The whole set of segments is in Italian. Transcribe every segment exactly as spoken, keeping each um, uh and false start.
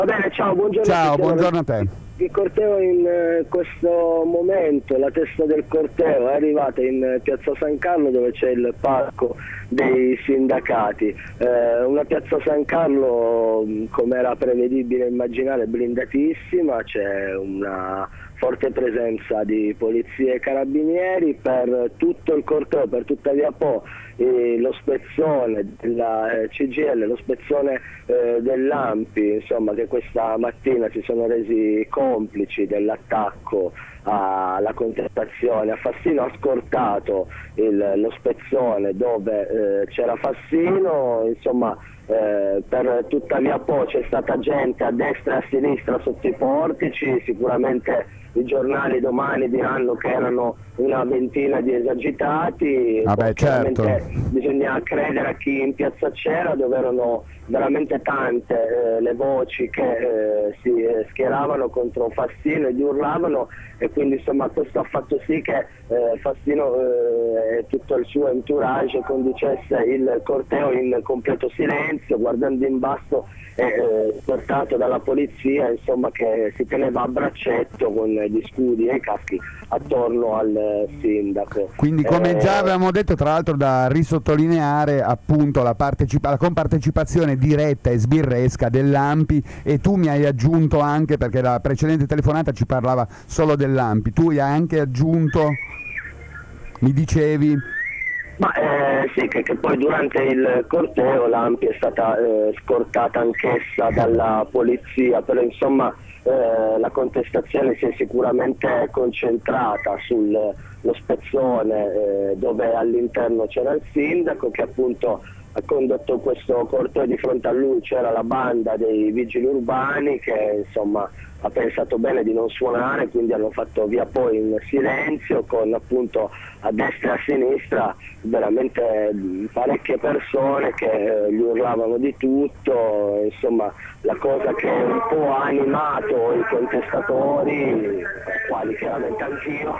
Va bene, ciao, buongiorno. Ciao, buongiorno a te. Il corteo in eh, questo momento, la testa del corteo è arrivata in eh, piazza San Carlo, dove c'è il parco dei sindacati. Eh, una piazza San Carlo, come era prevedibile immaginare, blindatissima, c'è una forte presenza di polizia e carabinieri per tutto il corteo, per tutta via Po. E lo spezzone della eh, C G I L, lo spezzone eh, dell'A M P I, insomma, che questa mattina si sono resi complici dell'attacco alla contestazione a Fassino, ha scortato il, lo spezzone dove eh, c'era Fassino, insomma. Eh, per tutta via Po c'è stata gente a destra e a sinistra sotto i portici, sicuramente i giornali domani diranno che erano una ventina di esagitati. Ah beh, certo. Bisogna credere a chi in piazza c'era, dove erano veramente tante eh, le voci che eh, si eh, schieravano contro Fassino e gli urlavano, e quindi insomma questo ha fatto sì che eh, Fassino eh, e tutto il suo entourage conducesse il corteo in completo silenzio, guardando in basso e eh, portato dalla polizia, insomma, che si teneva a braccetto con gli scudi e i caschi attorno al eh, sindaco. Quindi, come eh, già avevamo detto, tra l'altro da risottolineare appunto la, partecipa- la compartecipazione diretta e sbirresca dell'A M P I, e tu mi hai aggiunto anche, perché la precedente telefonata ci parlava solo dell'A M P I, tu hai anche aggiunto, mi dicevi... Ma eh, sì, che, che poi durante il corteo l'A M P I è stata eh, scortata anch'essa dalla polizia, però insomma eh, la contestazione si è sicuramente concentrata sullo spezzone eh, dove all'interno c'era il sindaco, che appunto ha condotto questo corteo. Di fronte a lui c'era la banda dei vigili urbani che insomma ha pensato bene di non suonare, quindi hanno fatto via poi in silenzio, con appunto a destra e a sinistra veramente parecchie persone che eh, gli urlavano di tutto. Insomma, la cosa che un po' ha animato i contestatori, quali chiaramente anch'io,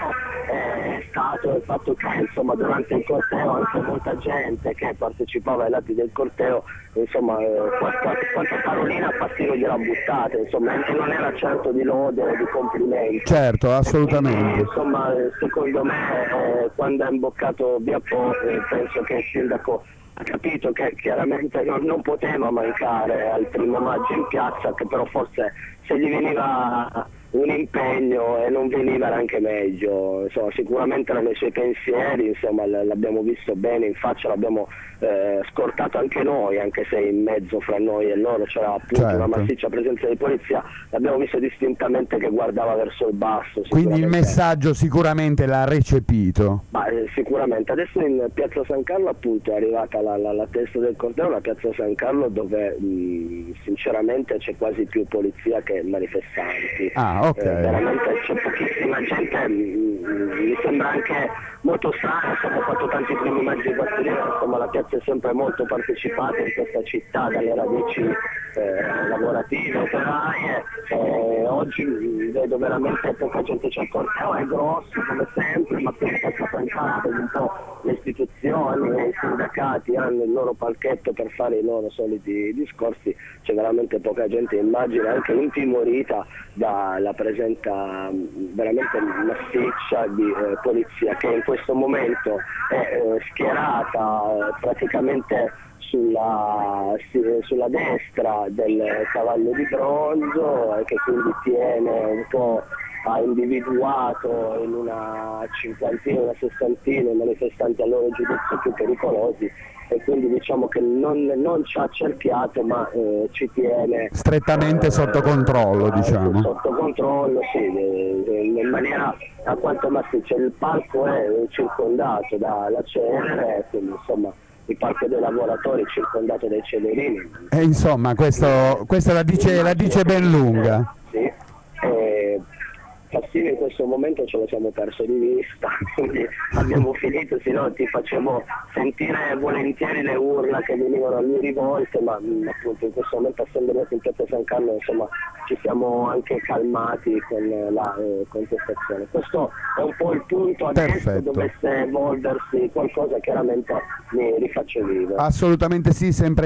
è stato il fatto che insomma durante il corteo anche molta gente che partecipava ai lati del corteo, insomma eh, qualche, qualche parolina a Fassino gliela buttata, insomma, e non era certo di lode o di complimenti. Certo, assolutamente. Quindi, insomma, secondo me eh, quando ha imboccato via Po eh, penso che il sindaco ha capito che chiaramente non, non poteva mancare al primo maggio in piazza, che però forse se gli veniva un impegno e non veniva era anche meglio. Insomma, sicuramente era nei suoi pensieri, insomma, l'abbiamo visto bene in faccia, l'abbiamo eh, scortato anche noi, anche se in mezzo fra noi e loro c'era appunto certo. una massiccia presenza di polizia, l'abbiamo visto distintamente che guardava verso il basso. Quindi il messaggio sicuramente l'ha recepito. Ma, eh, sicuramente. Adesso in piazza San Carlo appunto è arrivata la, la, la testa del corteo, la piazza San Carlo dove mh, sinceramente c'è quasi più polizia che manifestanti. Ah, ok. Eh, veramente c'è pochissima gente, mh, mi sembra anche molto strano, abbiamo fatto tanti primi mezzi di quartiere, insomma la piazza è sempre molto partecipata in questa città, dalle radici eh, lavorative, operaie. Eh, oggi mh, vedo veramente poca gente, c'è il corteo, è grosso come sempre, ma penso che pensare un po' le istituzioni e i sindacati hanno il loro palchetto per fare i loro soliti discorsi, c'è veramente poca gente, immagino anche intimorita dalla presenza veramente massiccia di eh, polizia che in questo momento è eh, schierata eh, praticamente sulla, sì, sulla destra del cavallo di bronzo, e che quindi tiene un po', ha individuato in una cinquantina, una sessantina i manifestanti a loro giudizio più pericolosi, e quindi diciamo che non, non ci ha cerchiato, ma eh, ci tiene strettamente eh, sotto controllo, diciamo. Sotto controllo, sì, in maniera alquanto massiccia. Il parco è circondato dalla Cenere, quindi insomma il parco dei lavoratori è circondato dai celerini. E insomma questo, questo la dice, la dice ben lunga. Sì. Eh, Fassino in questo momento ce lo siamo perso di vista, quindi abbiamo finito, se no ti facevo sentire volentieri le urla che venivano a lui rivolte, ma mh, appunto in questo momento, essendo noi in piazza San Carlo, insomma ci siamo anche calmati con la eh, contestazione. Questo è un po' il punto, adesso perfetto. Dovesse evolversi qualcosa chiaramente mi rifaccio vivo. Assolutamente sì, sempre